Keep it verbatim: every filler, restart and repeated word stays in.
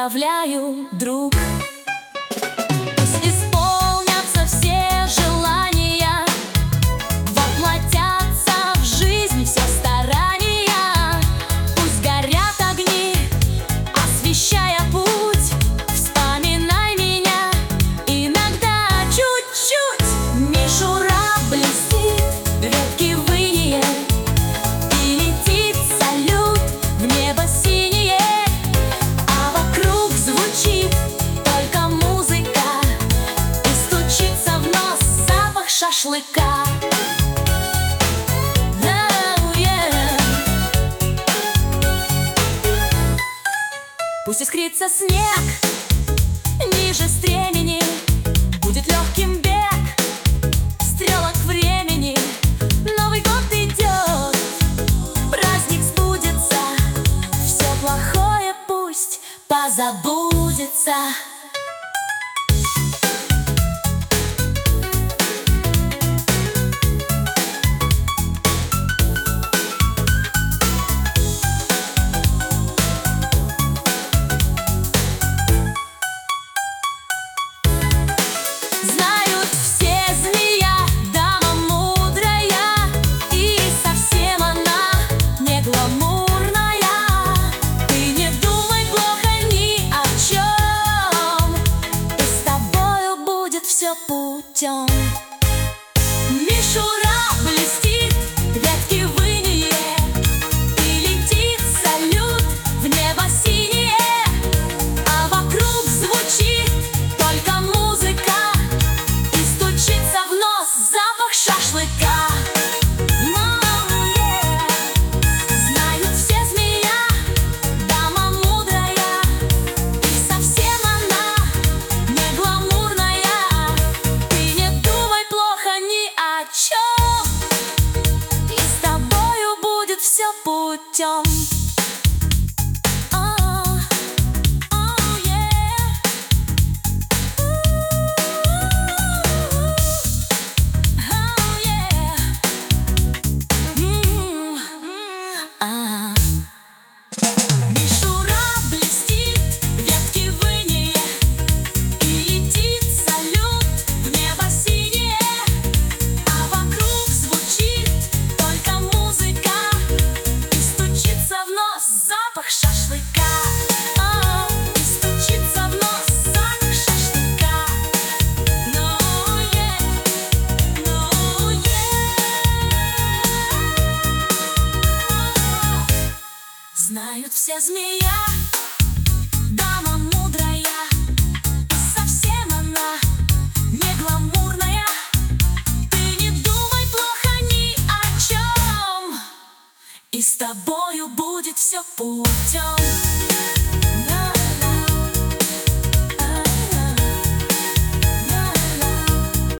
поздравляю, друг. Пусть исполнятся все желания, воплотятся в жизнь все старания. Пусть горят огни, освещая путь. Вспоминай меня иногда чуть-чуть. Мишура блестит, ветки выния, и летит салют в небо синее. А вокруг звучит только музыка, и стучится в нос запах шашлыка. Oh, yeah. Пусть искрится снег ниже стремени, будет легким бег стрелок времени. Новый год идет, праздник сбудется, все плохое пусть позабудется. Знают все, змея, дама мудрая, и совсем она не гламурная. Ты не думай плохо ни о чем, и с тобою будет все путем. Мишура блестит, ветки выния, и летит салют в небо синее. А вокруг звучит только музыка, и стучится в нос запах шашлыка. Oh, yeah. Знают все, змея, дама мудрая, и совсем она не гламурная. Ты не думай плохо ни о чем, и с тобою будет все путем. Oh, oh, yeah. Oh, yeah. Mm, а. Мишура блестит, ветки выния, и летит салют в небо синее. А вокруг звучит только музыка, и стучится в нос запах шашлыка. О, и стучится в нос запах шашлыка. No, yeah, no, yeah. Знают все, змея, дама мудрая, и совсем она не гламурная. Ты не думай плохо ни о чем, и с тобою будет все путем.